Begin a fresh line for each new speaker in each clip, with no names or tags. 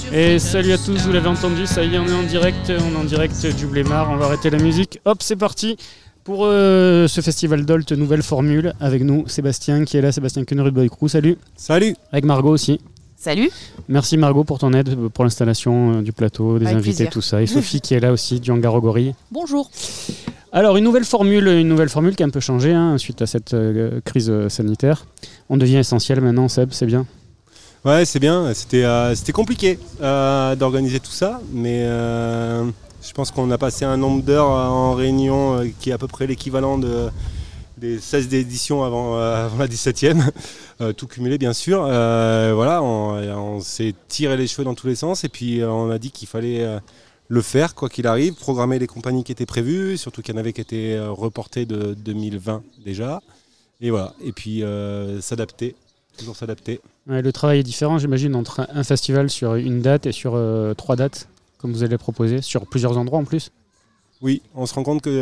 Et salut à tous, vous l'avez entendu, ça y est, on est en direct du Blémard, on va arrêter la musique. Hop, c'est parti pour ce festival Dolt, nouvelle formule. Avec nous, Sébastien qui est là, Sébastien Quenerud Boy Crew, salut.
Salut.
Avec Margot aussi.
Salut.
Merci Margot pour ton aide, pour l'installation du plateau, des
avec
invités,
plaisir.
tout ça. Et Sophie qui est là aussi, du Hangar aux Gorilles.
Bonjour.
Alors, une nouvelle formule qui a un peu changé suite à cette crise sanitaire. On devient essentiel maintenant, Seb, c'est bien.
Ouais, c'est bien. C'était compliqué d'organiser tout ça, mais je pense qu'on a passé un nombre d'heures en réunion qui est à peu près l'équivalent des 16 éditions avant la 17e, tout cumulé bien sûr. Voilà, on s'est tiré les cheveux dans tous les sens et puis on a dit qu'il fallait le faire quoi qu'il arrive, programmer les compagnies qui étaient prévues, surtout qu'il y en avait qui étaient reportées de 2020 déjà. Et voilà, et puis s'adapter, toujours s'adapter.
Ouais, le travail est différent, j'imagine, entre un festival sur une date et sur 3 dates, comme vous allez proposer, sur plusieurs endroits en plus.
Oui, on se rend compte qu'il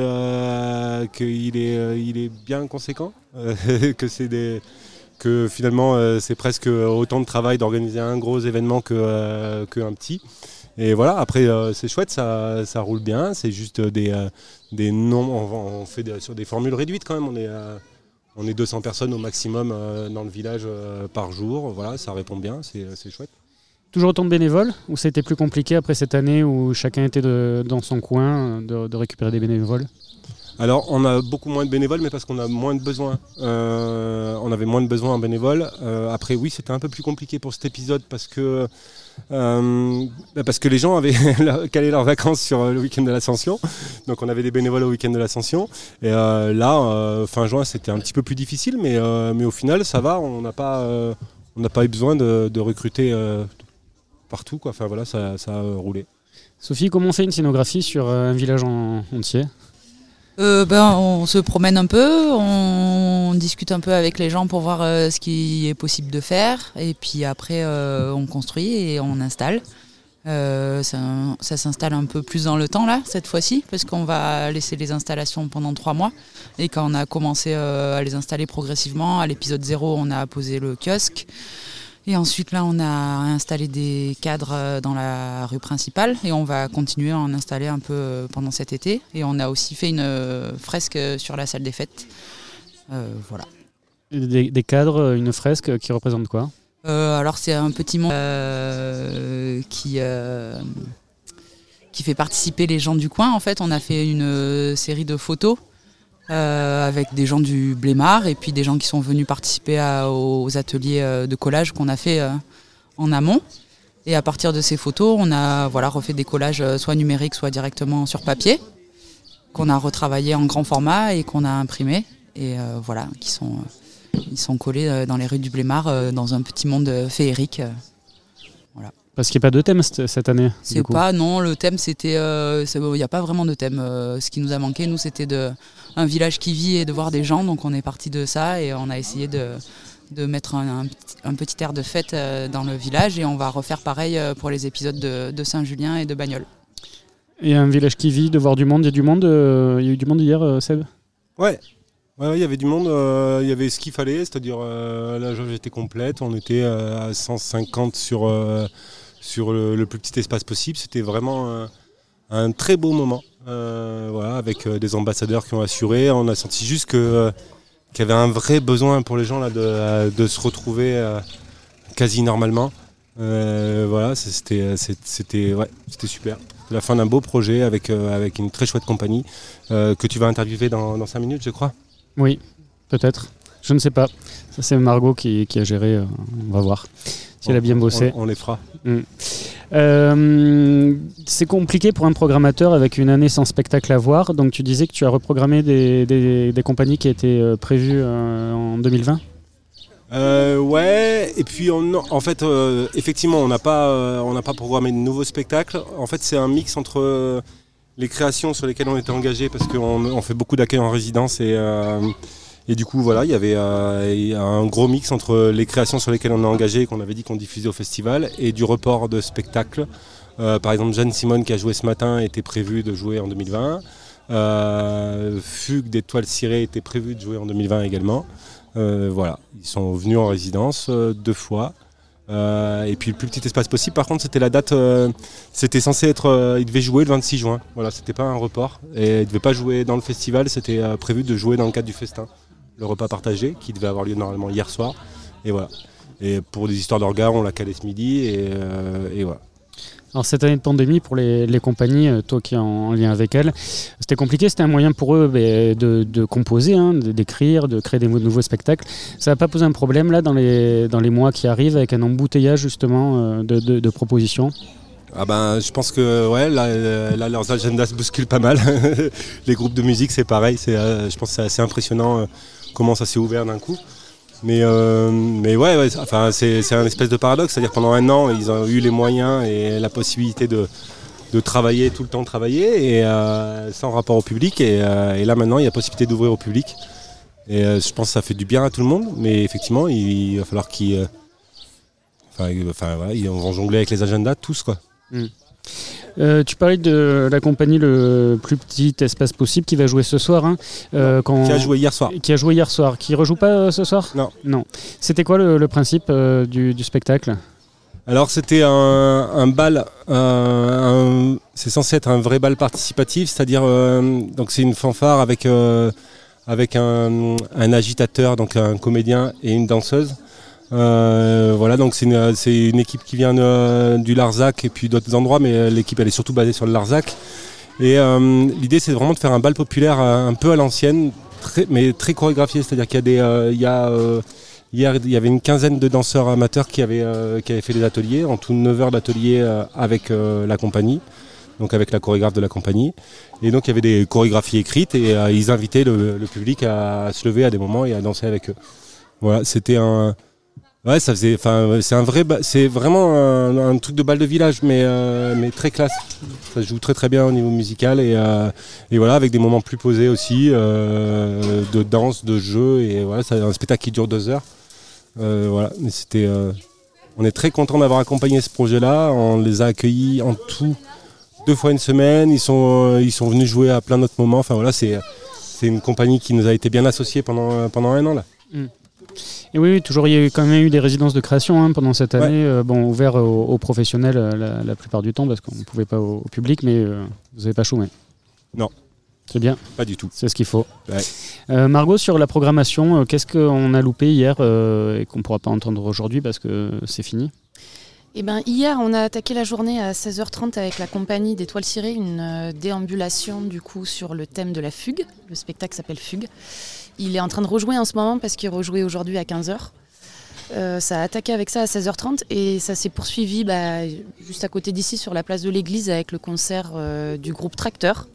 est bien conséquent, que finalement c'est presque autant de travail d'organiser un gros événement qu'un petit. Et voilà, après c'est chouette, ça roule bien, c'est juste des noms, on fait sur des formules réduites quand même, on est 200 personnes au maximum dans le village par jour, voilà, ça répond bien, c'est chouette.
Toujours autant de bénévoles ou c'était plus compliqué après cette année où chacun était dans son coin de récupérer des bénévoles ?
Alors on a beaucoup moins de bénévoles mais parce qu'on a moins de besoins. On avait moins de besoins en bénévoles. Après oui c'était un peu plus compliqué pour cet épisode parce que les gens avaient calé leurs vacances sur le week-end de l'Ascension. Donc on avait des bénévoles au week-end de l'Ascension. Et là fin juin c'était un petit peu plus difficile mais au final ça va. On n'a pas eu besoin de recruter partout quoi. Enfin voilà ça a roulé.
Sophie, comment on fait une scénographie sur un village entier ?
On se promène un peu, on discute un peu avec les gens pour voir ce qui est possible de faire et puis après on construit et on installe. Ça s'installe un peu plus dans le temps là cette fois-ci parce qu'on va laisser les installations pendant 3 mois et quand on a commencé à les installer progressivement, à l'épisode 0 on a posé le kiosque. Et ensuite, là, on a installé des cadres dans la rue principale et on va continuer à en installer un peu pendant cet été. Et on a aussi fait une fresque sur la salle des fêtes. Voilà.
Des cadres, une fresque qui représente quoi ?
Alors, c'est un petit monde qui fait participer les gens du coin. En fait, on a fait une série de photos avec des gens du Blémard et puis des gens qui sont venus participer aux ateliers de collage qu'on a fait en amont. Et à partir de ces photos, on a refait des collages soit numériques, soit directement sur papier, qu'on a retravaillé en grand format et qu'on a imprimé. Et ils sont collés dans les rues du Blémard dans un petit monde féerique. Voilà.
Parce qu'il n'y a pas de thème cette année.
Non, le thème c'était, il n'y a pas vraiment de thème. Ce qui nous a manqué, nous, c'était un village qui vit et de voir des gens, donc on est parti de ça et on a essayé de mettre un petit air de fête dans le village et on va refaire pareil pour les épisodes de Saint-Julien et de Bagnols.
Et un village qui vit, de voir du monde, il y a du monde, il y a eu du monde hier, Seb ?
Ouais, il y avait du monde, il y avait ce qu'il fallait, c'est-à-dire la jauge était complète, on était à 150 sur le plus petit espace possible, c'était vraiment un très beau moment. Avec des ambassadeurs qui ont assuré, on a senti juste qu'il y avait un vrai besoin pour les gens là, de se retrouver quasi normalement. C'était super. C'est la fin d'un beau projet avec une très chouette compagnie que tu vas interviewer dans 5 minutes, je crois. Oui,
peut-être. Je ne sais pas. Ça, c'est Margot qui a géré. On va voir si elle a bien bossé.
On les fera.
C'est compliqué pour un programmateur avec une année sans spectacle à voir. Donc tu disais que tu as reprogrammé des compagnies qui étaient prévues en 2020 ?
Ouais, et puis effectivement on n'a pas programmé de nouveaux spectacles. En fait c'est un mix entre les créations sur lesquelles on était engagé parce qu'on fait beaucoup d'accueil en résidence et du coup voilà il y avait un gros mix entre les créations sur lesquelles on est engagé et qu'on avait dit qu'on diffusait au festival et du report de spectacles. Par exemple Jeanne Simone qui a joué ce matin était prévue de jouer en 2020. Fugue d'Étoiles Cirées était prévu de jouer en 2020 également. Ils sont venus en résidence 2 fois. Et puis le plus petit espace possible, par contre, c'était la date, c'était censé être, il devait jouer le 26 juin. Voilà, c'était pas un report. Et il devait pas jouer dans le festival, c'était prévu de jouer dans le cadre du festin, le repas partagé, qui devait avoir lieu normalement hier soir. Et voilà. Et pour des histoires d'orgas, on l'a calé ce midi, et voilà.
Alors cette année de pandémie pour les compagnies, toi qui es en lien avec elles, c'était compliqué, c'était un moyen pour eux de composer, d'écrire, de créer des nouveaux spectacles. Ça va pas poser un problème là dans les mois qui arrivent avec un embouteillage justement de propositions?
Je pense que ouais, là leurs agendas se bousculent pas mal. Les groupes de musique c'est pareil, je pense que c'est assez impressionnant comment ça s'est ouvert d'un coup. Mais ouais, c'est un espèce de paradoxe, c'est-à-dire pendant un an ils ont eu les moyens et la possibilité de travailler, tout le temps travailler, et sans rapport au public, et là maintenant il y a possibilité d'ouvrir au public. Et je pense que ça fait du bien à tout le monde, mais effectivement il va falloir qu'ils vont jongler avec les agendas tous quoi.
Tu parlais de la compagnie Le Plus Petit Espace Possible qui va jouer ce soir.
Qui a joué hier soir.
Qui a joué hier soir. Qui rejoue pas ce soir ? Non. C'était quoi le principe du spectacle ?
Alors c'était un bal, c'est censé être un vrai bal participatif, c'est-à-dire donc c'est une fanfare avec un agitateur, donc un comédien et une danseuse. Voilà, donc c'est une équipe qui vient du Larzac et puis d'autres endroits, mais l'équipe elle est surtout basée sur le Larzac. Et l'idée c'est vraiment de faire un bal populaire un peu à l'ancienne, mais très chorégraphié, c'est-à-dire qu'il y a hier il y avait une quinzaine de danseurs amateurs qui avaient fait des ateliers, en tout 9 heures d'atelier avec la compagnie, donc avec la chorégraphe de la compagnie. Et donc il y avait des chorégraphies écrites et ils invitaient le public à se lever à des moments et à danser avec eux. Voilà, c'était ouais, c'est vraiment un truc de bal de village, mais très classe. Ça se joue très très bien au niveau musical et voilà, avec des moments plus posés aussi, de danse, de jeu, et voilà, c'est un spectacle qui dure 2 heures. Voilà, mais on est très content d'avoir accompagné ce projet-là. On les a accueillis en tout 2 fois une semaine. Ils sont venus jouer à plein d'autres moments. Enfin voilà, c'est une compagnie qui nous a été bien associée pendant un an là.
Et oui, toujours, il y a quand même eu des résidences de création pendant cette année, ouvertes aux professionnels la plupart du temps, parce qu'on ne pouvait pas au public, mais vous n'avez pas chômé.
Non.
C'est bien.
Pas du tout.
C'est ce qu'il faut.
Ouais.
Margot, sur la programmation, qu'est-ce qu'on a loupé hier et qu'on ne pourra pas entendre aujourd'hui parce que c'est fini ?
Hier, on a attaqué la journée à 16h30 avec la compagnie des Toiles Cirées, une déambulation du coup sur le thème de la fugue. Le spectacle s'appelle Fugue. Il est en train de rejouer en ce moment parce qu'il rejouait aujourd'hui à 15h. Ça a attaqué avec ça à 16h30 et ça s'est poursuivi juste à côté d'ici sur la place de l'église avec le concert du groupe Tracteur.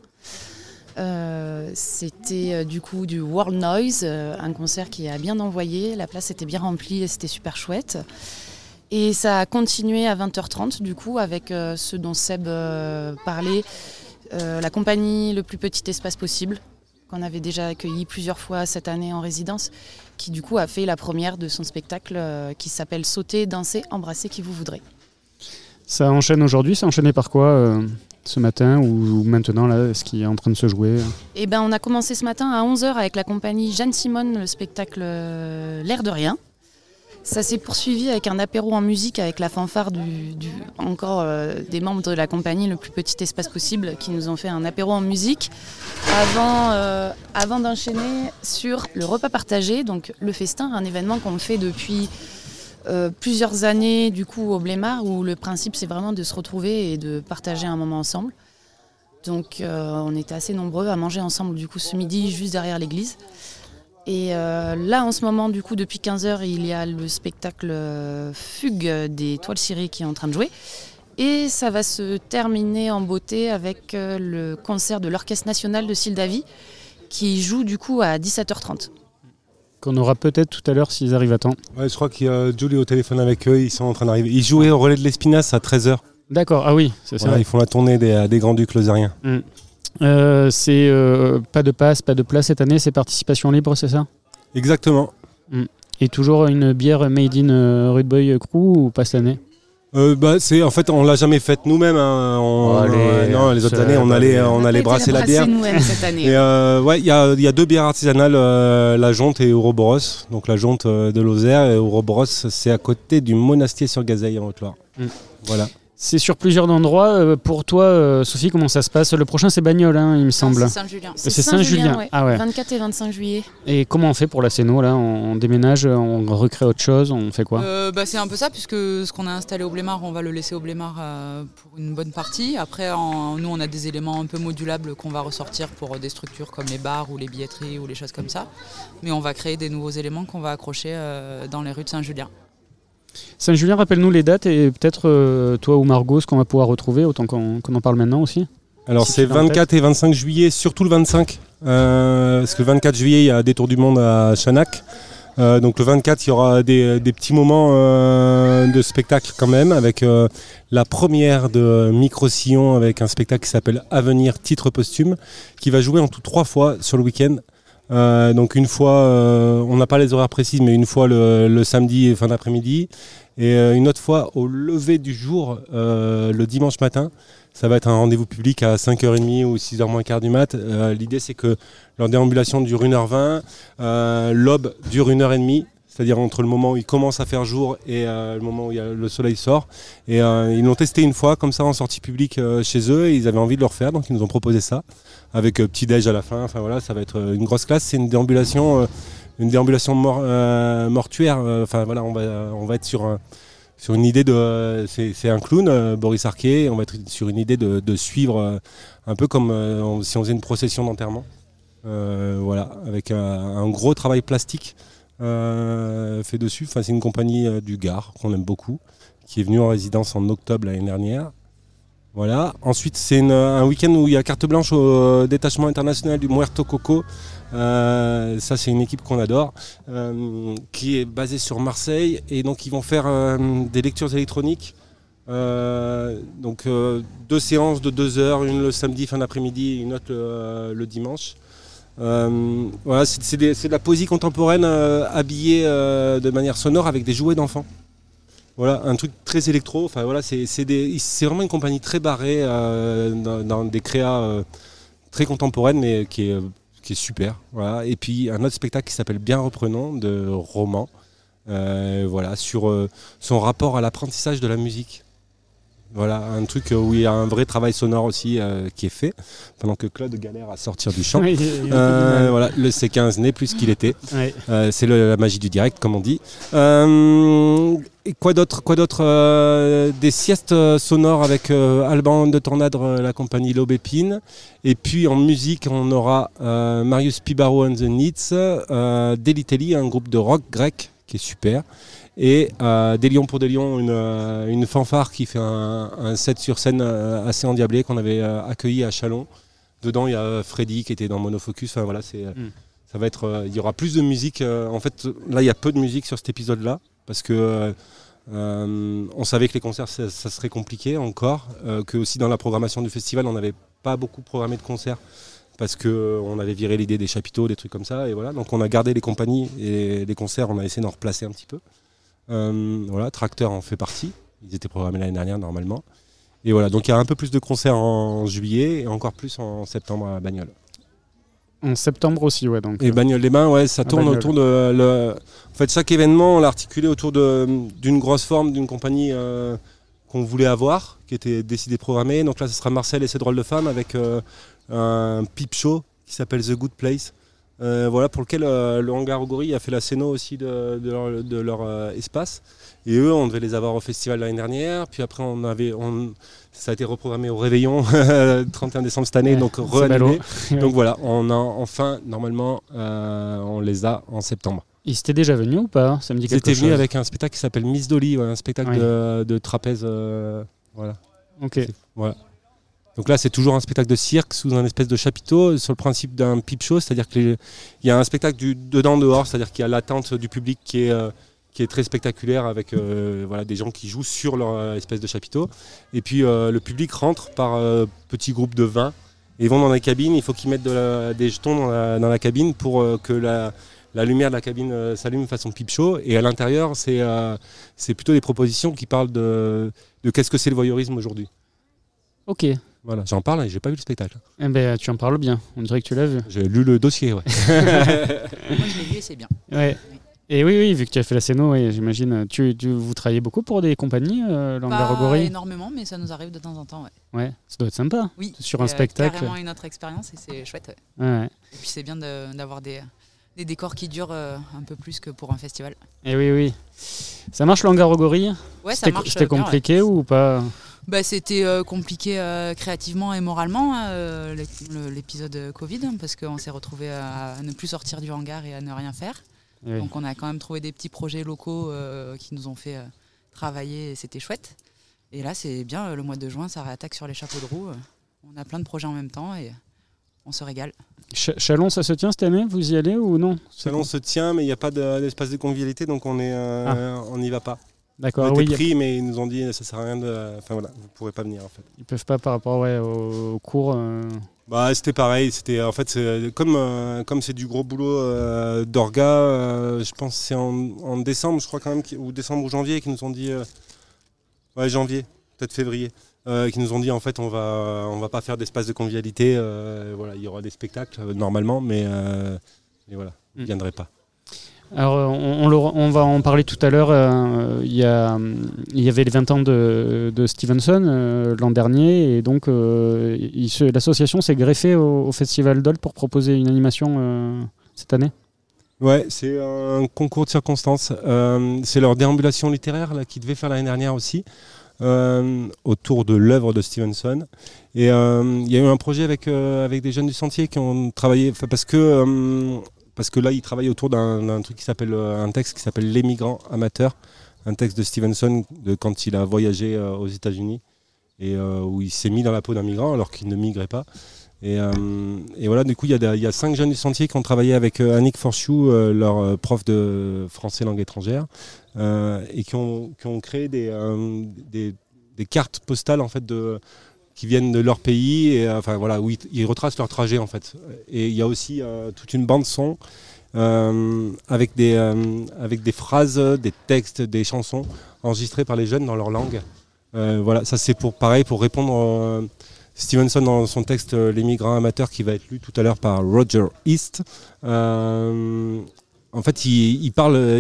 C'était du coup du World Noise, un concert qui a bien envoyé. La place était bien remplie et c'était super chouette. Et ça a continué à 20h30 du coup avec ce dont Seb parlait, la compagnie Le Plus Petit Espace Possible, qu'on avait déjà accueilli plusieurs fois cette année en résidence, qui du coup a fait la première de son spectacle qui s'appelle Sauter, danser, embrasser qui vous voudrez.
Ça enchaîne aujourd'hui, ça enchaîné par quoi ce matin ou maintenant là, ce qui est en train de se jouer?
On a commencé ce matin à 11h avec la compagnie Jeanne Simone, le spectacle L'air de rien. Ça s'est poursuivi avec un apéro en musique avec la fanfare des membres de la compagnie Le Plus Petit Espace Possible qui nous ont fait un apéro en musique avant d'enchaîner sur le repas partagé, donc le festin, un événement qu'on fait depuis plusieurs années du coup au Blémard, où le principe c'est vraiment de se retrouver et de partager un moment ensemble. Donc on était assez nombreux à manger ensemble du coup ce midi juste derrière l'église. Et là en ce moment du coup depuis 15h il y a le spectacle Fugue des Toiles Cirées qui est en train de jouer. Et ça va se terminer en beauté avec le concert de l'Orchestre National de Sildavie qui joue du coup à 17h30.
Qu'on aura peut-être tout à l'heure s'ils arrivent à temps.
Ouais, je crois qu'il y a Julie au téléphone avec eux, ils sont en train d'arriver. Ils jouaient au Relais de l'Espinasse à 13h.
D'accord, ah oui, c'est ça.
Ils font la tournée des Grands-Ducs lozériens.
C'est pas de passe, pas de place cette année, c'est participation libre, c'est ça ?
Exactement.
Et toujours une bière made in Rude Boy Crew ou pas cette année ?
En fait, on l'a jamais faite nous-mêmes. Hein. Non, les autres années, on allait brasser la bière.
Nous-mêmes cette année.
Et il y a 2 bières artisanales, la Jonte et Ouroboros. Donc la Jonte de Lozère et Ouroboros, c'est à côté du Monastier sur Gazeille en Haute-Loire. Voilà.
C'est sur plusieurs endroits. Pour toi, Sophie, comment ça se passe ? Le prochain, c'est Bagnoles, il me semble.
C'est Saint-Julien.
C'est Saint-Julien.
Ouais.
Ah ouais.
24 et 25 juillet.
Et comment on fait pour la Céno là ? On déménage, on recrée autre chose, on fait quoi ?
C'est un peu ça, puisque ce qu'on a installé au Blémard, on va le laisser au Blémard pour une bonne partie. Après, nous, on a des éléments un peu modulables qu'on va ressortir pour des structures comme les bars ou les billetteries ou les choses comme ça. Mais on va créer des nouveaux éléments qu'on va accrocher dans les rues de Saint-Julien.
Saint-Julien, rappelle-nous les dates et peut-être toi ou Margot, ce qu'on va pouvoir retrouver, autant qu'on en parle maintenant aussi.
Alors c'est 24 et 25 juillet, surtout le 25, parce que le 24 juillet, il y a des Tours du Monde à Chanac. Donc le 24, il y aura des petits moments de spectacle quand même, avec la première de Micro-Sillon, avec un spectacle qui s'appelle Avenir, titre posthume, qui va jouer en tout 3 fois sur le week-end. Donc une fois, on n'a pas les horaires précises, mais une fois le samedi fin d'après-midi, et une autre fois au lever du jour, le dimanche matin. Ça va être un rendez-vous public à 5h30 ou 6h moins quart du mat. L'idée, c'est que leur déambulation dure 1h20, l'aube dure 1h30, c'est-à-dire entre le moment où il commence à faire jour et le moment où le soleil sort. Et ils l'ont testé une fois comme ça en sortie publique chez eux, et ils avaient envie de le refaire, donc ils nous ont proposé ça, avec petit déj à la fin. Enfin voilà, ça va être une grosse classe. C'est une déambulation mortuaire. Enfin voilà, on va être sur une idée de... C'est un clown, Boris Arquet. On va être sur une idée de suivre un peu comme si on faisait une procession d'enterrement. Voilà, avec un gros travail plastique fait dessus. Enfin, c'est une compagnie du Gard qu'on aime beaucoup, qui est venue en résidence en octobre l'année dernière. Voilà. Ensuite, c'est un week-end où il y a carte blanche au détachement international du Muerto Coco. Ça, c'est une équipe qu'on adore, qui est basée sur Marseille, et donc ils vont faire des lectures électroniques. Donc 2 séances de 2 heures, une le samedi fin d'après-midi, une autre le dimanche. Voilà, c'est de la poésie contemporaine habillée de manière sonore avec des jouets d'enfants. Voilà, un truc très électro. Enfin voilà, c'est vraiment une compagnie très barrée dans des créas très contemporaines, mais qui est super. Voilà. Et puis un autre spectacle qui s'appelle Bien Reprenons, de Roman, voilà, sur son rapport à l'apprentissage de la musique. Voilà, un truc où il y a un vrai travail sonore aussi qui est fait, pendant que Claude galère à sortir du champ.
Oui,
voilà, le C15 n'est plus ce qu'il était.
Ouais.
C'est la magie du direct, comme on dit. Et quoi d'autre des siestes sonores avec Alban de Tornadre, la compagnie L'Aubépine. Et puis en musique, on aura Marius Pibaro and the Needs, Delitelli, un groupe de rock grec qui est super. Et Des Lions pour des Lions, une fanfare qui fait un set sur scène assez endiablé qu'on avait accueilli à Châlons. Dedans, il y a Freddy qui était dans Monofocus. Enfin, voilà, ça va être. Il y aura plus de musique. En fait, là, il y a peu de musique sur cet épisode-là, parce que on savait que les concerts, ça serait compliqué encore. Que aussi dans la programmation du festival, on n'avait pas beaucoup programmé de concerts, parce qu'on avait viré l'idée des chapiteaux, des trucs comme ça. Et voilà, donc on a gardé les compagnies, et les concerts, on a essayé d'en replacer un petit peu. Voilà, Tracteur en fait partie. Ils étaient programmés l'année dernière normalement. Et voilà, donc il y a un peu plus de concerts en juillet et encore plus en septembre à Bagnoles.
En septembre aussi, ouais. Donc,
et Bagnoles-les-Bains, ouais, ça tourne autour de... En fait, chaque événement, on l'a articulé autour d'une grosse forme, d'une compagnie qu'on voulait avoir, qui était décidée programmée. Donc là, ce sera Marcel et ses drôles de femmes, avec un peep show qui s'appelle The Good Place. Voilà, pour lequel le Hangar Ogori a fait la scéno aussi de leur espace. Et eux, on devait les avoir au festival l'année dernière. Puis après, ça a été reprogrammé au Réveillon, 31 décembre cette année, donc re-annulé. Donc voilà, on a enfin, normalement, on les a en septembre.
Ils étaient déjà venus ou pas? Ça me dit quelque chose.
Ils étaient venus avec un spectacle qui s'appelle Miss Dolly, un spectacle de trapèze. Voilà.
Ok.
Voilà. Donc là, c'est toujours un spectacle de cirque sous un espèce de chapiteau, sur le principe d'un peep show, c'est-à-dire qu'il y a un spectacle du dedans-dehors, c'est-à-dire qu'il y a l'attente du public qui est très spectaculaire, avec voilà, des gens qui jouent sur leur espèce de chapiteau. Et puis le public rentre par petits groupes de 20 et ils vont dans la cabine. Il faut qu'ils mettent des jetons dans la cabine pour que la lumière de la cabine s'allume façon pipe show. Et à l'intérieur, c'est plutôt des propositions qui parlent de qu'est-ce que c'est le voyeurisme aujourd'hui.
Ok.
Voilà, j'en parle et j'ai pas vu le spectacle.
Eh ben, tu en parles bien. On dirait que tu l'as vu.
J'ai lu le dossier, ouais.
Moi, je l'ai vu et c'est bien.
Ouais. Et oui, vu que tu as fait la scéno, oui, j'imagine. Vous travaillez beaucoup pour des compagnies,
Pas
Langarogory
énormément, mais ça nous arrive de temps en temps. Ouais,
Ouais, ça doit être sympa.
oui,
Sur un
c'est
spectacle.
carrément une autre expérience et c'est chouette. Ouais.
Ouais.
Et puis c'est bien d'avoir des décors qui durent un peu plus que pour un festival.
Et oui. Ça marche Langarogory?
Ouais, ça marche.
C'était
bien,
compliqué ou pas?
Bah, c'était compliqué créativement et moralement, l'épisode Covid, parce qu'on s'est retrouvé à ne plus sortir du hangar et à ne rien faire.
Oui.
Donc on a quand même trouvé des petits projets locaux qui nous ont fait travailler et c'était chouette. Et là c'est bien, le mois de juin ça réattaque sur les chapeaux de roue. On a plein de projets en même temps et on se régale.
Chalon, ça se tient cette année? Vous y allez ou non?
Chalon se tient, mais il n'y a pas d'espace de convivialité, donc on n'y va pas.
D'accord,
On a été
oui.
pris, mais ils nous ont dit ça sert à rien enfin voilà, vous pourrez pas venir en fait.
Ils peuvent pas par rapport au cours.
Bah c'était pareil, en fait comme c'est du gros boulot d'orga, je pense que c'est en décembre, je crois quand même, ou décembre ou janvier, qu'ils nous ont dit janvier, peut-être février, qui nous ont dit en fait on va pas faire d'espace de convivialité, voilà, il y aura des spectacles normalement, mais voilà, ils ne viendraient pas.
Alors, on va en parler tout à l'heure. Il y avait les 20 ans de Stevenson l'an dernier, et donc l'association s'est greffée au Festival Dolt pour proposer une animation cette année.
Ouais, c'est un concours de circonstances. C'est leur déambulation littéraire là, qui devait faire l'année dernière aussi, autour de l'œuvre de Stevenson. Et il y a eu un projet avec des jeunes du Sentier qui ont travaillé, parce que là, ils travaillent autour d'un truc un texte qui s'appelle Les migrants amateurs, un texte de Stevenson de quand il a voyagé aux États-Unis et où il s'est mis dans la peau d'un migrant alors qu'il ne migrait pas. Et voilà, du coup, il y a 5 jeunes du Sentier qui ont travaillé avec Annick Forchou, leur prof de français langue étrangère, et qui ont créé des cartes postales en fait qui viennent de leur pays, et enfin voilà, où ils retracent leur trajet en fait. Et il y a aussi toute une bande son avec des phrases, des textes, des chansons enregistrées par les jeunes dans leur langue. Voilà, ça c'est pour répondre Stevenson dans son texte Les migrants amateurs, qui va être lu tout à l'heure par Roger East. En fait, il parle.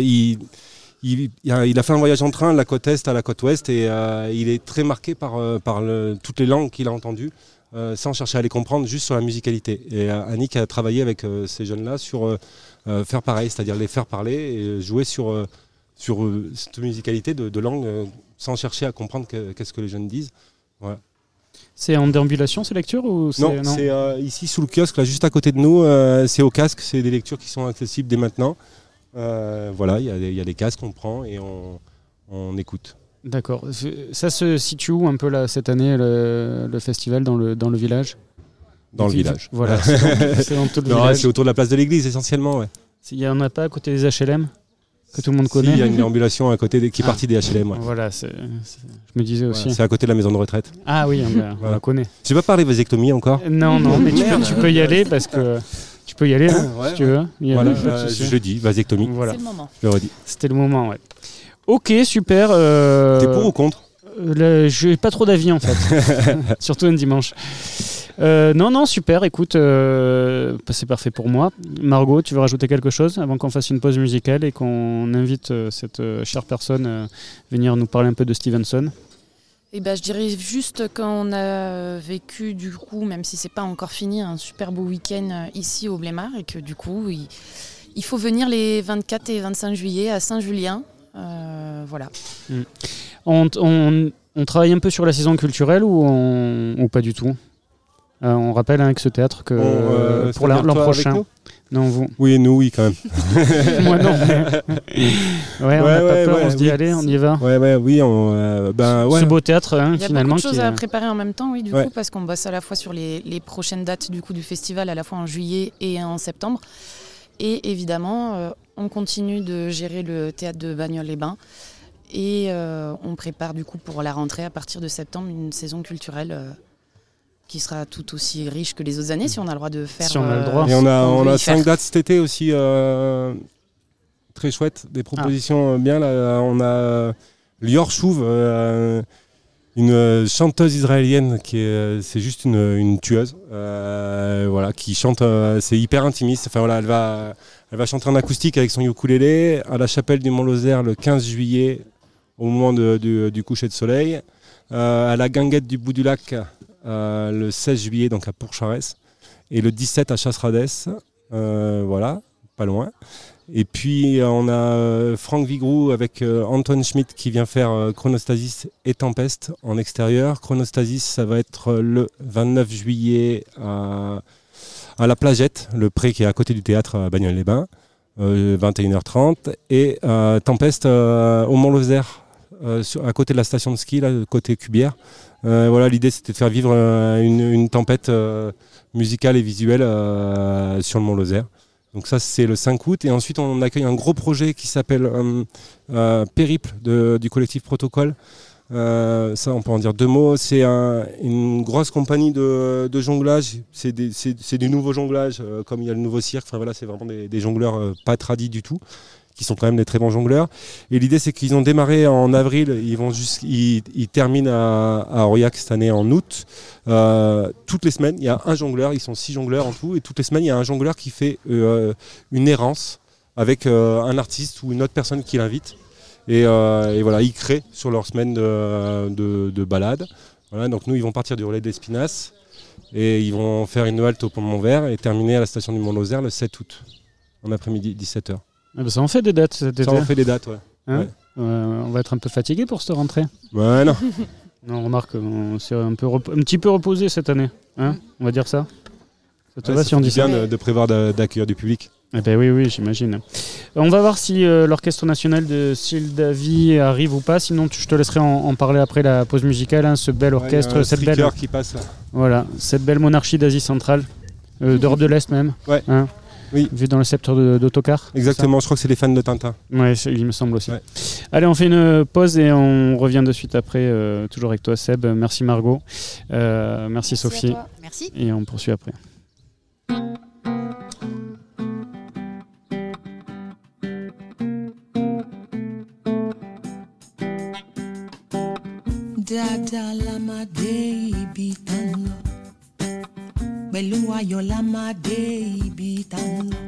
Il a fait un voyage en train de la côte est à la côte ouest, et il est très marqué par toutes les langues qu'il a entendues, sans chercher à les comprendre, juste sur la musicalité. Et Annick a travaillé avec ces jeunes-là sur faire pareil, c'est-à-dire les faire parler et jouer sur cette musicalité de langue, sans chercher à comprendre qu'est-ce que les jeunes disent. Voilà.
C'est en déambulation ces lectures ou
Non, c'est ici sous le kiosque, là, juste à côté de nous. C'est au casque, c'est des lectures qui sont accessibles dès maintenant. Voilà, il y a des casques qu'on prend et on écoute.
D'accord. Ça se situe où un peu là cette année, le festival dans le village?
Dans le village.
Voilà, c'est dans tout le village.
C'est autour de la place de l'église essentiellement, ouais.
Il n'y en a pas à côté des HLM que tout le monde connaît?
Il y a une déambulation à côté qui est partie des HLM. Ouais.
Voilà, je me disais aussi.
Ouais, c'est à côté de la maison de retraite.
Ah oui, on la connaît.
Tu vas parler vasectomie encore?
Non, mais tu peux y aller parce que... Tu peux y aller si tu veux.
Voilà, je le dis, vasectomie.
Voilà.
C'est le moment.
Je le redis.
C'était le moment, ouais. Ok, super.
T'es pour ou contre?
Je n'ai pas trop d'avis en fait. Surtout un dimanche. Non, super. Écoute, c'est parfait pour moi. Margot, tu veux rajouter quelque chose avant qu'on fasse une pause musicale et qu'on invite cette chère personne à venir nous parler un peu de Stevenson?
Eh ben, je dirais juste qu'on a vécu, du coup, même si c'est pas encore fini, un super beau week-end ici au Blémard, et que du coup, il faut venir les 24 et 25 juillet à Saint-Julien. Voilà.
On travaille un peu sur la saison culturelle ou pas du tout? On rappelle avec ce théâtre que pour l'an prochain. Non, vous.
Oui, nous, oui, quand même.
Moi, non. On n'a pas peur, on se dit, allez, on y va.
Oui.
Ce beau théâtre,
il y a
finalement.
beaucoup de choses à préparer en même temps, oui, du coup, parce qu'on bosse à la fois sur les prochaines dates du coup du festival, à la fois en juillet et en septembre. Et évidemment, on continue de gérer le théâtre de Bagnols-les-Bains. Et on prépare du coup pour la rentrée à partir de septembre une saison culturelle qui sera tout aussi riche que les autres années si on a le droit de faire.
Si on a le droit.
Et on a 5
5
dates cet été aussi, très chouette, des propositions bien. Là, on a Lior Chouv, une chanteuse israélienne c'est juste une tueuse, voilà, qui chante, c'est hyper intimiste. Enfin voilà, elle va chanter en acoustique avec son ukulélé à la chapelle du Mont-Lozère le 15 juillet au moment du coucher de soleil, à la Guinguette du Bout du Lac le 16 juillet donc à Pourcharès et le 17 à Chasseradès, voilà, pas loin. Et puis on a Franck Vigroux avec Antoine Schmitt qui vient faire Chronostasis et Tempeste en extérieur. Chronostasis, ça va être le 29 juillet à la Plagette, le pré qui est à côté du théâtre à Bagnols-les-Bains, 21h30. Et Tempeste au Mont-Lozère, à côté de la station de ski, là, côté Cubière. Voilà, l'idée c'était de faire vivre une tempête musicale et visuelle sur le Mont-Lozère. Donc ça c'est le 5 août et ensuite on accueille un gros projet qui s'appelle Périple du collectif Protocole. Ça on peut en dire 2 mots. C'est une grosse compagnie de jonglage. C'est du nouveau jonglage comme il y a le nouveau cirque. Enfin voilà, c'est vraiment des jongleurs pas tradis du tout, qui sont quand même des très bons jongleurs. Et l'idée c'est qu'ils ont démarré en avril, ils terminent à Aurillac cette année en août. Toutes les semaines il y a un jongleur, ils sont 6 jongleurs en tout, et toutes les semaines il y a un jongleur qui fait une errance avec un artiste ou une autre personne qui l'invite. Et voilà, ils créent sur leur semaine de balade. Voilà, donc nous ils vont partir du relais d'Espinasse et ils vont faire une halte au pont de Montvert et terminer à la station du Mont-Lozère le 7 août en après-midi 17h.
Ah bah ça en fait des dates cet été.
Ça en fait des dates, ouais.
Hein
Ouais.
On va être un peu fatigué pour cette rentrée.
Ouais, non.
Non, remarque, on s'est un petit peu reposé cette année. Hein, on va dire ça. Ça te va si on dit ça?
C'est bien de prévoir d'accueillir du public.
Eh ben oui, j'imagine. On va voir si l'Orchestre National de Sildavie arrive ou pas. Sinon, je te laisserai en parler après la pause musicale. Hein, ce bel orchestre,
ouais,
cette belle,
qui passe là.
voilà, cette belle monarchie d'Asie centrale, d'Europe de l'Est même.
Ouais.
Hein,
oui.
Vu dans le sceptre d'autocar.
Exactement, je crois que c'est les fans de Tintin.
Ouais, il me semble aussi.
Ouais.
Allez, on fait une pause et on revient de suite après, toujours avec toi Seb. Merci Margot. Merci Sophie.
Merci.
Et on poursuit après.
Dada lama de ibi tan lọ, pẹ̀lú ayọ̀ lama de ibi tan lọ.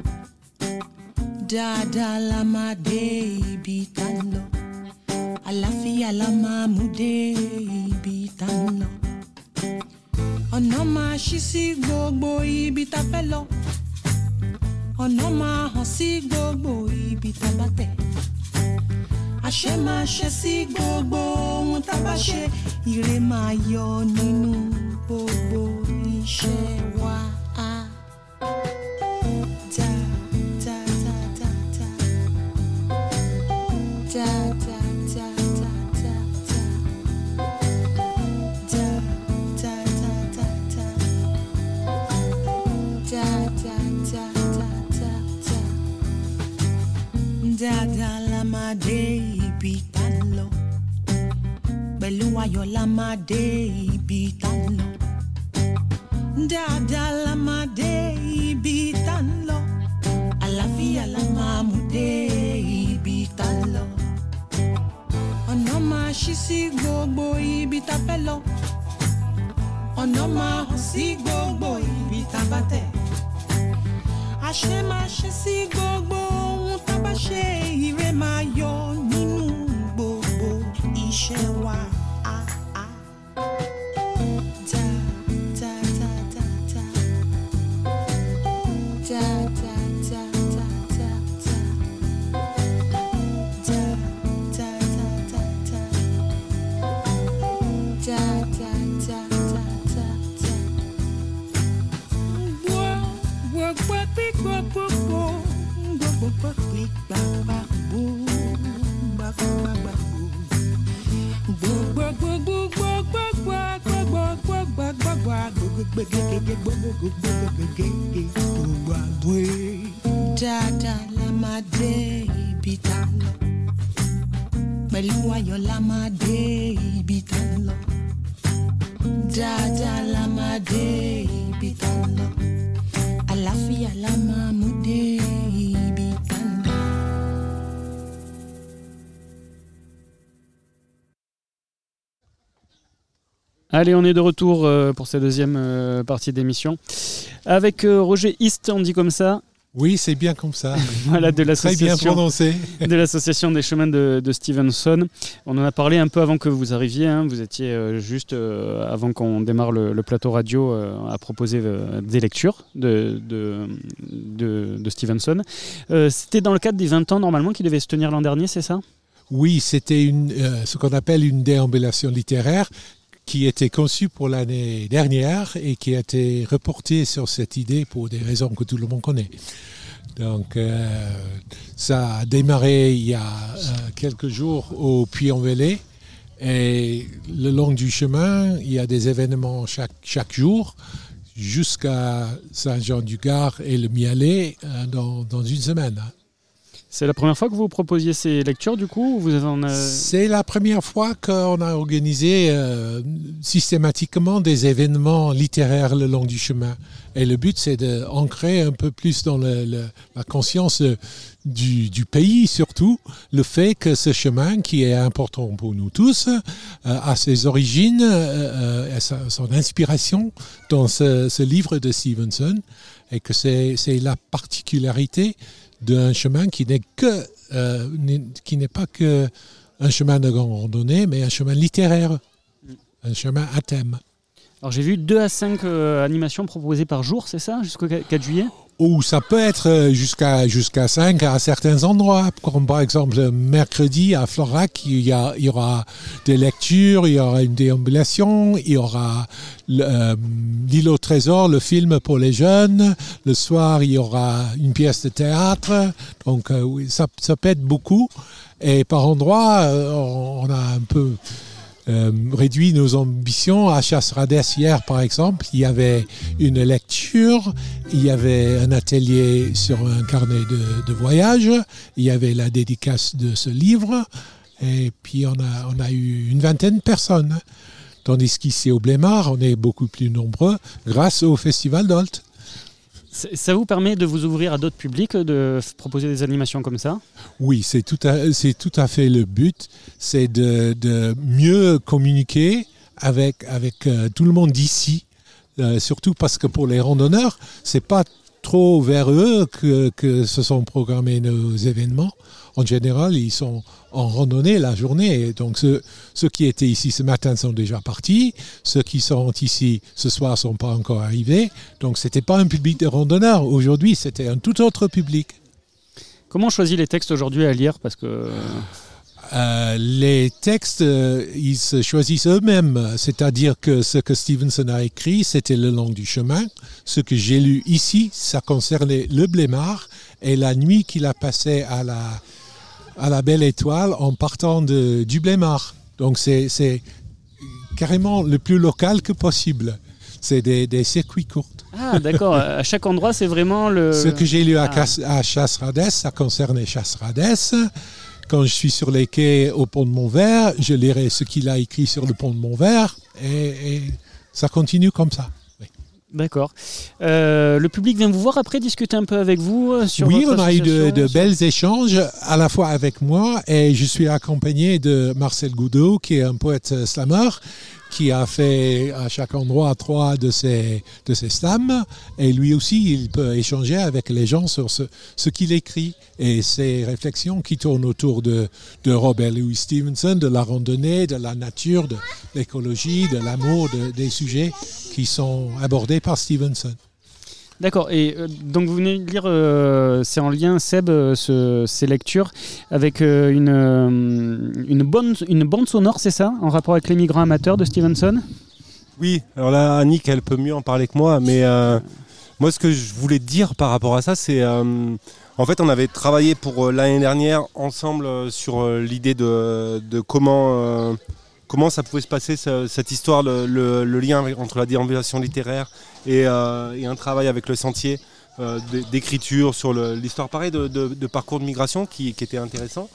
Dada lama de ibi tan lọ, àlàáfíà lama mú de ibi tan lọ. Ọ̀nà máa ṣí sí gbogbo ibi tá fẹ́ lọ, ọ̀nà máa hàn sí gbogbo ibi tá bá tẹ̀. Àṣẹ máa ṣẹ sí gbogbo ohun tá bá ṣe, ire máa yọ nínú gbogbo iṣẹ́ wa. Da da da da da da da da da da da da da da da da da da da da. Dada la máa dé ibi tá ń lọ, pẹ̀lú ayọ̀ la máa dé ibi tá ń lọ. Dada la máa dé ibi tá ń lọ, àlàáfíà la máa mú dé ibi tá ń lọ. Ọ̀nà máa ṣí sí gbogbo ibi tá fẹ́ lọ, ọ̀nà máa hàn sí gbogbo ibi tá bá tẹ̀. Àṣẹ máa ṣe sí gbogbo ohun tá bá ṣe, ire máa yọ nínú gbogbo iṣẹ́ wa. Da da da da da da da da da da da da da da da da da da. Dada la máa dé ibi tá ń lọ, pẹ̀lú ayọ̀ la máa dé ibi tá ń lọ. Dada lama de bitando. Alafi alama mude bitando.
Allez, on est de retour pour cette deuxième partie d'émission. Avec Roger East, on dit comme ça.
Oui, c'est bien comme ça.
Voilà, de
Très bien prononcé.
De l'association des chemins de Stevenson. On en a parlé un peu avant que vous arriviez. Hein. Vous étiez juste avant qu'on démarre le plateau radio à proposer des lectures de Stevenson. C'était dans le cadre des 20 ans normalement qui devait se tenir l'an dernier, c'est ça ?
Oui, c'était ce qu'on appelle une déambulation littéraire qui était conçue pour l'année dernière et qui a été reportée sur cette idée pour des raisons que tout le monde connaît. Donc, ça a démarré il y a quelques jours au Puy-en-Velay et le long du chemin, il y a des événements chaque jour jusqu'à Saint-Jean-du-Gard et le Mialet dans une semaine.
C'est la première fois que vous proposiez ces lectures, du coup
C'est la première fois qu'on a organisé systématiquement des événements littéraires le long du chemin. Et le but, c'est d'ancrer un peu plus dans la conscience du pays, surtout, le fait que ce chemin, qui est important pour nous tous, a ses origines, son inspiration dans ce livre de Stevenson, et que c'est la particularité d'un chemin qui n'est pas que un chemin de grande randonnée, mais un chemin littéraire, un chemin à thème.
Alors j'ai vu 2 à 5 animations proposées par jour, c'est ça, jusqu'au 4 juillet ?
Ou ça peut être jusqu'à 5 à certains endroits, comme par exemple mercredi à Florac, il y aura des lectures, il y aura une déambulation, il y aura l'île au trésor, le film pour les jeunes, le soir il y aura une pièce de théâtre, donc oui, ça peut être beaucoup, et par endroits on a un peu réduit nos ambitions. À Chasse-Radès hier par exemple, il y avait une lecture, il y avait un atelier sur un carnet de voyage, il y avait la dédicace de ce livre, et puis on a eu une vingtaine de personnes, tandis qu'ici au Blémard on est beaucoup plus nombreux grâce au Festival d'Olt.
Ça vous permet de vous ouvrir à d'autres publics, de proposer des animations comme ça ?
Oui, c'est tout à fait le but, c'est de mieux communiquer avec tout le monde d'ici, surtout parce que pour les randonneurs, c'est pas trop vers eux que se sont programmés nos événements. En général, ils sont en randonnée la journée. Donc, ceux qui étaient ici ce matin sont déjà partis. Ceux qui sont ici ce soir ne sont pas encore arrivés. Donc, ce n'était pas un public de randonneurs. Aujourd'hui, c'était un tout autre public.
Comment on choisit les textes aujourd'hui à lire ? Parce que...
les textes, ils se choisissent eux-mêmes. C'est-à-dire que ce que Stevenson a écrit, c'était le long du chemin. Ce que j'ai lu ici, ça concernait le Blémard et la nuit qu'il a passée à la Belle Étoile en partant du Blémard. Donc c'est carrément le plus local que possible. C'est des circuits courts.
Ah d'accord, à chaque endroit c'est vraiment le...
Ce que j'ai lu à Chasse-Radès, ça concernait Chasse-Radès. Quand je suis sur les quais au pont de Montvert, je lirai ce qu'il a écrit sur le pont de Montvert et ça continue comme ça. Oui.
D'accord. Le public vient vous voir après, discuter un peu avec vous sur
Oui,
votre
on a eu
association,
de belles échanges à la fois avec moi et je suis accompagné de Marcel Goudot qui est un poète slameur qui a fait à chaque endroit 3 de ses slams et lui aussi il peut échanger avec les gens sur ce qu'il écrit et ses réflexions qui tournent autour de Robert Louis Stevenson, de la randonnée, de la nature, de l'écologie, de l'amour, des sujets qui sont abordés par Stevenson.
D'accord, et donc vous venez de lire, c'est en lien, Seb, ces lectures, avec une bande sonore, c'est ça, en rapport avec les migrants amateurs de Stevenson ?
Oui, alors là, Annick, elle peut mieux en parler que moi, mais moi, ce que je voulais dire par rapport à ça, c'est... en fait, on avait travaillé pour l'année dernière ensemble sur l'idée de comment ça pouvait se passer, cette histoire, le lien entre la déambulation littéraire et un travail avec le sentier d'écriture sur l'histoire pareil de parcours de migration qui était intéressant.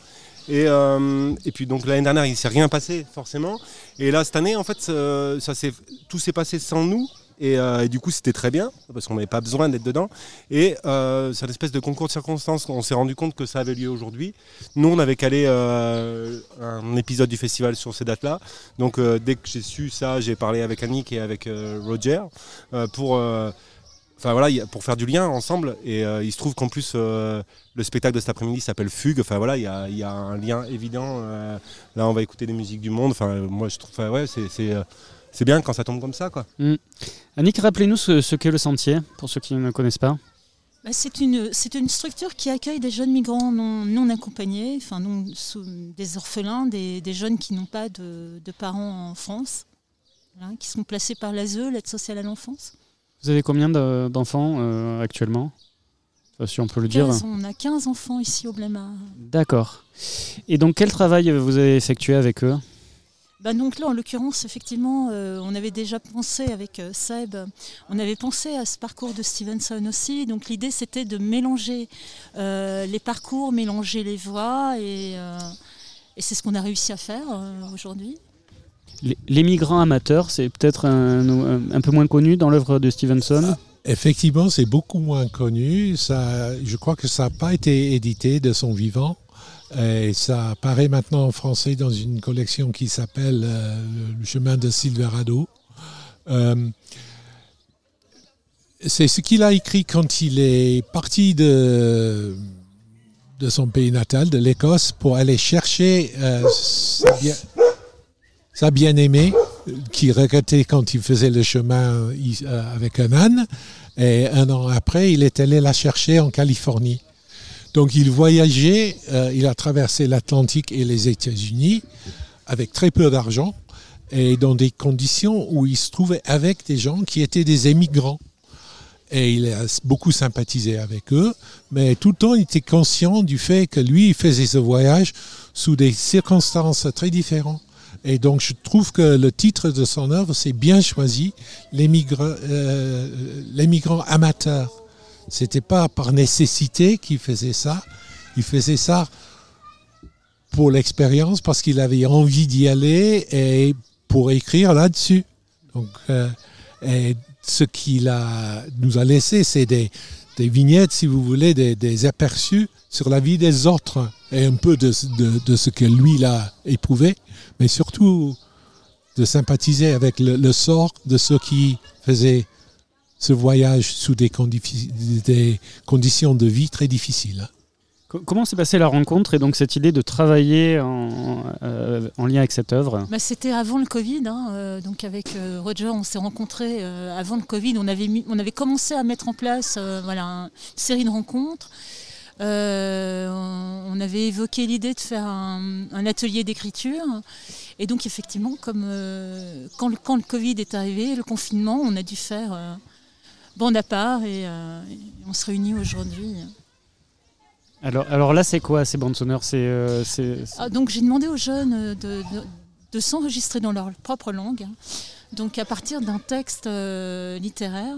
Et puis donc l'année dernière, il ne s'est rien passé forcément. Et là, cette année, en fait, tout s'est passé sans nous. Et du coup, c'était très bien, parce qu'on n'avait pas besoin d'être dedans. Et c'est une espèce de concours de circonstances. On s'est rendu compte que ça avait lieu aujourd'hui. Nous, on avait calé un épisode du festival sur ces dates-là. Donc, dès que j'ai su ça, j'ai parlé avec Annick et avec Roger pour faire du lien ensemble. Et il se trouve qu'en plus, le spectacle de cet après-midi s'appelle Fugue. Enfin, voilà, il y a un lien évident. Là, on va écouter des musiques du monde. Enfin, moi, je trouve, c'est bien quand ça tombe comme ça, quoi.
Annick, rappelez-nous ce qu'est le Sentier, pour ceux qui ne connaissent pas.
C'est une structure qui accueille des jeunes migrants non accompagnés, des orphelins, des jeunes qui n'ont pas de parents en France, voilà, qui sont placés par l'ASE, l'aide sociale à l'enfance.
Vous avez combien d'enfants actuellement ? Si on peut le dire.
On a 15 enfants ici au Blémard.
D'accord. Et donc quel travail vous avez effectué avec eux ?
Donc là, en l'occurrence, effectivement, on avait déjà pensé avec Seb, on avait pensé à ce parcours de Stevenson aussi. Donc l'idée, c'était de mélanger les parcours, mélanger les voix, et c'est ce qu'on a réussi à faire aujourd'hui.
Les migrants amateurs, c'est peut-être un peu moins connu dans l'œuvre de Stevenson.
Effectivement, c'est beaucoup moins connu. Je crois que ça n'a pas été édité de son vivant. Et ça apparaît maintenant en français dans une collection qui s'appelle Le chemin de Silverado. C'est ce qu'il a écrit quand il est parti de son pays natal, de l'Écosse, pour aller chercher sa bien-aimée, qui regrettait quand il faisait le chemin avec un âne. Et un an après, il est allé la chercher en Californie. Donc il voyageait, il a traversé l'Atlantique et les États-Unis avec très peu d'argent et dans des conditions où il se trouvait avec des gens qui étaient des émigrants. Et il a beaucoup sympathisé avec eux, mais tout le temps il était conscient du fait que lui, il faisait ce voyage sous des circonstances très différentes. Et donc je trouve que le titre de son œuvre, c'est bien choisi, les migrants amateurs. C'était pas par nécessité qu'il faisait ça. Il faisait ça pour l'expérience, parce qu'il avait envie d'y aller et pour écrire là-dessus. Donc, et ce qu'il nous a laissé, c'est des vignettes, si vous voulez, des aperçus sur la vie des autres et un peu de ce que lui il a éprouvé, mais surtout de sympathiser avec le sort de ceux qui faisaient ce voyage sous des conditions de vie très difficiles.
Comment s'est passée la rencontre et donc cette idée de travailler en lien avec cette œuvre ?
C'était avant le Covid, donc avec Roger, on s'est rencontrés avant le Covid. On avait commencé à mettre en place une série de rencontres. On avait évoqué l'idée de faire un atelier d'écriture. Et donc effectivement, comme quand le Covid est arrivé, le confinement, on a dû faire bande à part et on se réunit aujourd'hui.
Alors là, c'est quoi ces bandes sonores ?
Donc j'ai demandé aux jeunes de s'enregistrer dans leur propre langue, donc à partir d'un texte littéraire,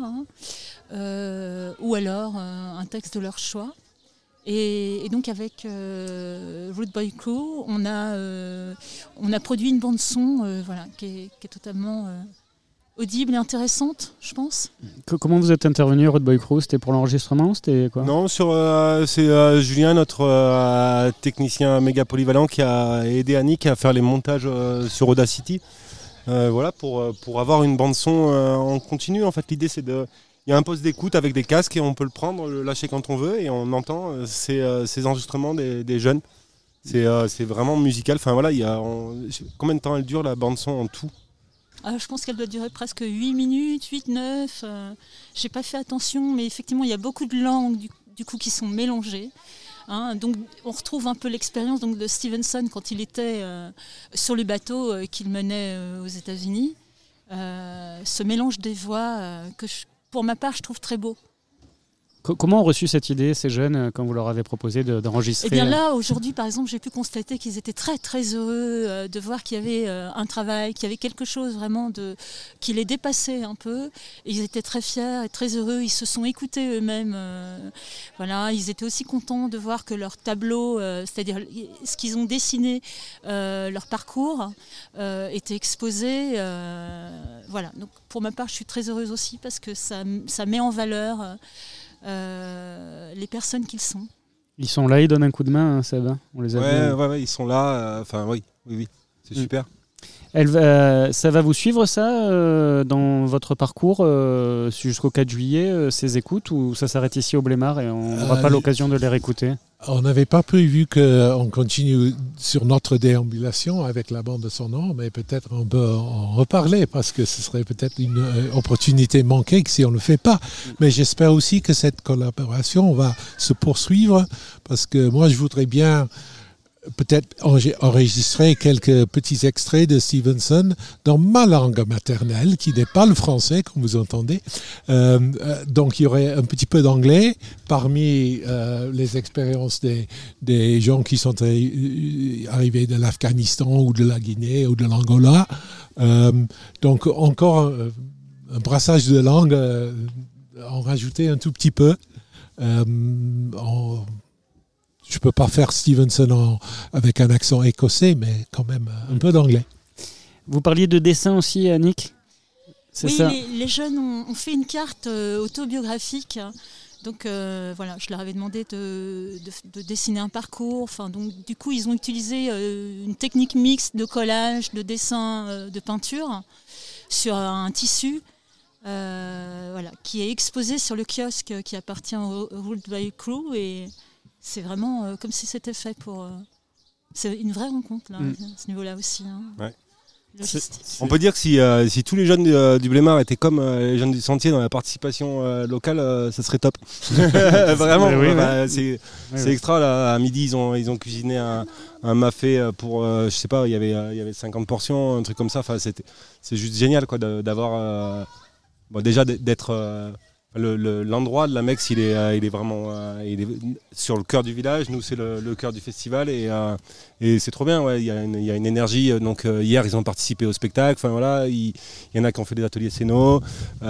ou alors un texte de leur choix. Et donc avec Rude Boy Crew, on a produit une bande son qui est totalement audible et intéressante, je pense.
Comment vous êtes intervenu, Rude Boy Crew ? C'était pour l'enregistrement ? C'était quoi ?
Non, c'est Julien, notre technicien méga polyvalent, qui a aidé Annick à faire les montages sur Audacity. Pour avoir une bande son en continu. En fait, l'idée, c'est il y a un poste d'écoute avec des casques et on peut le prendre, le lâcher quand on veut et on entend ces enregistrements des jeunes. C'est vraiment musical. Enfin voilà, combien de temps elle dure, la bande son en tout ?
Je pense qu'elle doit durer presque 8 minutes, 8-9. J'ai pas fait attention, mais effectivement, il y a beaucoup de langues du coup qui sont mélangées. Donc on retrouve un peu l'expérience de Stevenson quand il était sur le bateau qu'il menait aux États-Unis. Ce mélange des voix que pour ma part, je trouve très beau.
Comment ont reçu cette idée ces jeunes quand vous leur avez proposé d'enregistrer?
Eh bien là, aujourd'hui, par exemple, j'ai pu constater qu'ils étaient très très heureux de voir qu'il y avait un travail, qu'il y avait quelque chose vraiment qui les dépassait un peu. Et ils étaient très fiers et très heureux. Ils se sont écoutés eux-mêmes. Voilà, ils étaient aussi contents de voir que leur tableau, c'est-à-dire ce qu'ils ont dessiné, leur parcours, était exposé. Voilà. Donc pour ma part, je suis très heureuse aussi parce que ça met en valeur les personnes qu'ils sont.
Ils sont là, ils donnent un coup de main, Seb. On les a vus.
Ouais, ils sont là. Enfin, oui, c'est super.
Ça va vous suivre, ça, dans votre parcours jusqu'au 4 juillet, ces écoutes, ou ça s'arrête ici au Blémard et on n'aura pas l'occasion de les réécouter?
On n'avait pas prévu qu'on continue sur notre déambulation avec la bande sonore, mais peut-être on peut en reparler parce que ce serait peut-être une opportunité manquée si on ne le fait pas. Mais j'espère aussi que cette collaboration va se poursuivre parce que moi je voudrais bien peut-être enregistrer quelques petits extraits de Stevenson dans ma langue maternelle, qui n'est pas le français, comme vous entendez. Donc, il y aurait un petit peu d'anglais parmi les expériences des gens qui sont arrivés de l'Afghanistan ou de la Guinée ou de l'Angola. Donc, encore un brassage de langues, en rajouter un tout petit peu. Je ne peux pas faire Stevenson avec un accent écossais, mais quand même un peu d'anglais.
Vous parliez de dessin aussi, Annick?
Oui, ça. Les jeunes ont fait une carte autobiographique. Donc voilà, je leur avais demandé de dessiner un parcours. Enfin, donc, du coup, ils ont utilisé une technique mixte de collage, de dessin, de peinture sur un tissu. Voilà, qui est exposé sur le kiosque qui appartient au Ruled by Crew, et c'est vraiment comme si c'était fait pour... c'est une vraie rencontre, là, à ce niveau-là aussi. Hein.
Ouais. On peut dire que si tous les jeunes du Blémard étaient comme les jeunes du Sentier dans la participation locale, ça serait top. Vraiment, c'est extra. Là, à midi, ils ont cuisiné un mafé pour, je sais pas, il y avait 50 portions, un truc comme ça. Enfin, c'est juste génial, quoi, d'avoir... déjà d'être... l'endroit de la Mex, il est vraiment il est sur le cœur du village. Nous, c'est le cœur du festival, et c'est trop bien. Ouais, il y a une énergie. Donc hier, ils ont participé au spectacle. Enfin voilà, il y en a qui ont fait des ateliers scéno.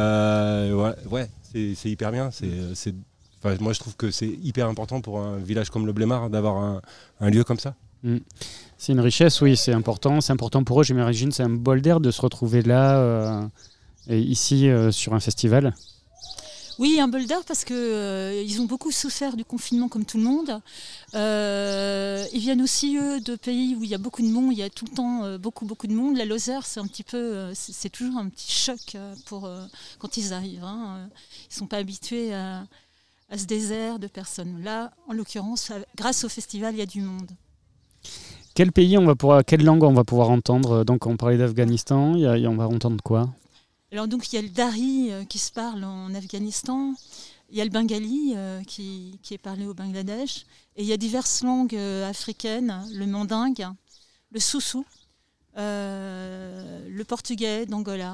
C'est hyper bien. Moi, je trouve que c'est hyper important pour un village comme le Blémard d'avoir un lieu comme ça.
C'est une richesse, oui, c'est important. C'est important pour eux, j'imagine. C'est un bol d'air de se retrouver là, ici, sur un festival.
Oui, un bol d'air parce qu'ils ont beaucoup souffert du confinement comme tout le monde. Ils viennent aussi, eux, de pays où il y a beaucoup de monde, il y a tout le temps beaucoup de monde. La Lozère, c'est un petit peu, c'est toujours un petit choc quand ils arrivent. Hein. Ils ne sont pas habitués à ce désert de personnes. Là, en l'occurrence, grâce au festival, il y a du monde.
Quel pays quelle langue on va pouvoir entendre? Donc on parlait d'Afghanistan, on va entendre quoi?
Alors donc il y a le dari qui se parle en Afghanistan, il y a le bengali qui est parlé au Bangladesh, et il y a diverses langues africaines, le mandingue, le soussou, le portugais d'Angola,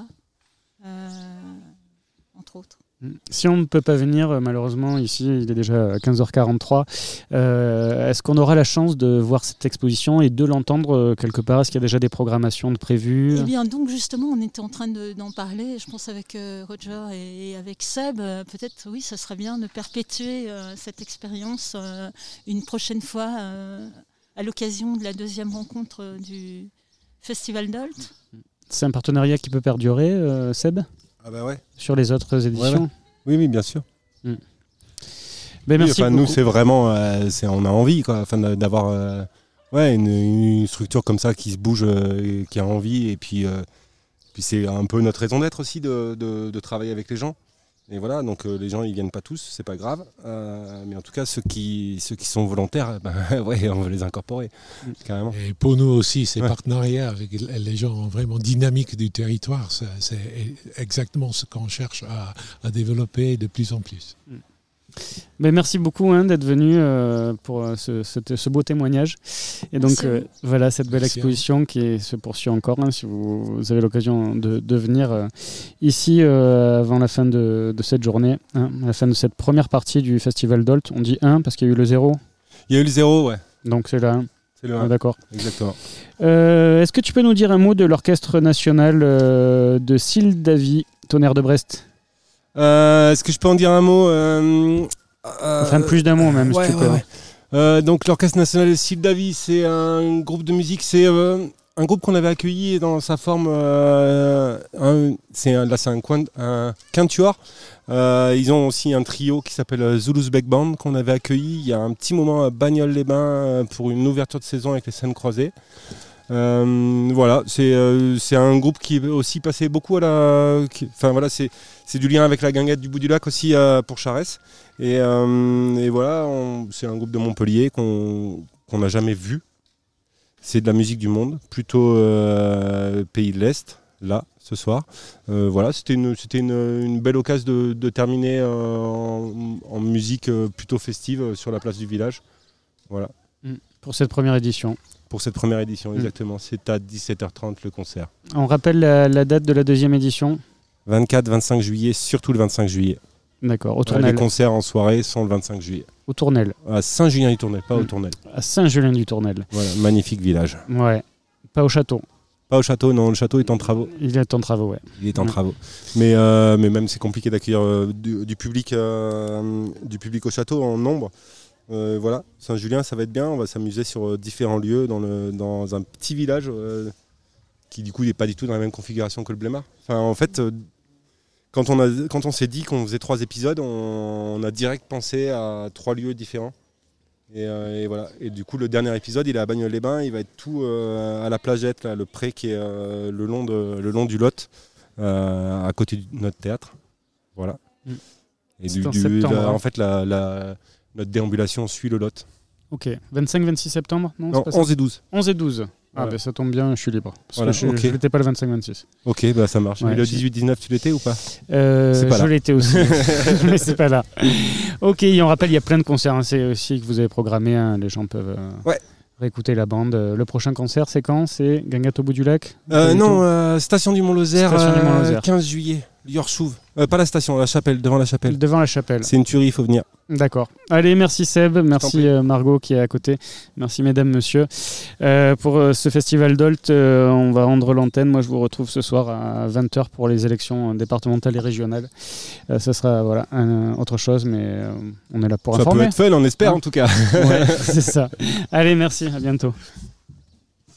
entre autres.
Si on ne peut pas venir, malheureusement, ici, il est déjà 15h43, est-ce qu'on aura la chance de voir cette exposition et de l'entendre quelque part? Est-ce qu'il y a déjà des programmations de prévues?
Eh bien, donc justement, on était en train d'en parler, je pense avec Roger et avec Seb. Peut-être, oui, ça serait bien de perpétuer cette expérience une prochaine fois à l'occasion de la deuxième rencontre du Festival Dolt.
C'est un partenariat qui peut perdurer, Seb?
Ah bah ouais.
Sur les autres éditions?
Ouais. Oui, bien sûr.
Merci beaucoup.
Nous, c'est vraiment... on a envie, quoi, d'avoir une structure comme ça qui se bouge, qui a envie. Et puis c'est un peu notre raison d'être aussi de travailler avec les gens. Et voilà, donc les gens, ils viennent pas tous, c'est pas grave. Mais en tout cas, ceux qui sont volontaires, on veut les incorporer, carrément.
Et pour nous aussi, ces partenariats avec les gens vraiment dynamiques du territoire, c'est exactement ce qu'on cherche à développer de plus en plus.
Ben, merci beaucoup d'être venu pour ce beau témoignage. Et donc voilà cette belle exposition qui se poursuit encore. Si vous avez l'occasion de venir ici avant la fin de cette journée, à la fin de cette première partie du Festival Dolt. On dit 1 parce qu'il y a eu le 0.
Il y a eu le 0, ouais.
Donc c'est là 1.
C'est le 1.
D'accord.
Exactement.
Est-ce que tu peux nous dire un mot de l'Orchestre National de Sildavie, Tonnerre de Brest?
Est-ce que je peux en dire un mot
Enfin, plus d'un mot même, si tu peux.
Ouais. Donc l'Orchestre National de Sildavie, c'est un groupe de musique, c'est un groupe qu'on avait accueilli dans sa forme, c'est un quintuor. Ils ont aussi un trio qui s'appelle Zuluzbek Band qu'on avait accueilli il y a un petit moment à Bagnoles-les-Bains pour une ouverture de saison avec les scènes croisées. Voilà, c'est un groupe qui est aussi passé beaucoup à la... Enfin voilà, c'est du lien avec la guinguette du bout du lac aussi pour Charès. Et voilà, c'est un groupe de Montpellier qu'on n'a jamais vu. C'est de la musique du monde, plutôt pays de l'Est, là, ce soir. Voilà, c'était une belle occasion de terminer en musique plutôt festive sur la place du village. Voilà.
Pour cette première édition.
Pour cette première édition, exactement. C'est à 17h30 le concert.
On rappelle la date de la deuxième édition.
24-25 juillet, surtout le 25 juillet.
D'accord, au Tournel.
Les concerts en soirée sont le 25 juillet.
Au Tournel.
À Saint-Julien-du-Tournel, pas au Tournel.
À Saint-Julien-du-Tournel.
Voilà, magnifique village.
Ouais, pas au château.
Pas au château, non, le château est en travaux.
Il est en travaux, ouais.
Il est en travaux. Mais même c'est compliqué d'accueillir du public au château en nombre. Voilà, Saint-Julien, ça va être bien. On va s'amuser sur différents lieux dans un petit village qui du coup n'est pas du tout dans la même configuration que le Blémard. Enfin, en fait, quand on s'est dit qu'on faisait 3 épisodes, on a direct pensé à 3 lieux différents. Et voilà. Et du coup, le dernier épisode, il est à Bagnoles-les-Bains. Il va être tout à la plagette, là, le pré qui est le long du Lot, à côté de notre théâtre. Voilà. Et en fait, notre déambulation suit le Lot.
Ok. 25-26 septembre?
Non, 11 et 12.
11 et 12. Ah,
voilà.
Ben ça tombe bien, je suis libre. Parce
voilà,
que je l'étais pas le 25-26.
Ok, bah ça marche.
Ouais,
mais le 18-19, tu l'étais ou pas?
Je l'étais aussi, mais c'est pas là. Ok, et on rappelle, il y a plein de concerts. C'est aussi que vous avez programmé. Les gens peuvent réécouter la bande. Le prochain concert, c'est quand? C'est Guinguette au bout du lac?
Non, Station du Mont-Lozère, 15 juillet. Yorchouve. Pas la station, la chapelle, devant la chapelle.
Devant la chapelle.
C'est une tuerie, il faut venir.
D'accord. Allez, merci Seb, merci Margot qui est à côté, merci mesdames, messieurs. Pour ce festival Dolt, on va rendre l'antenne. Moi, je vous retrouve ce soir à 20h pour les élections départementales et régionales. Ça sera autre chose, mais on est là pour informer.
Ça peut être fun, on espère en tout cas.
Ouais, c'est ça. Allez, merci, à bientôt.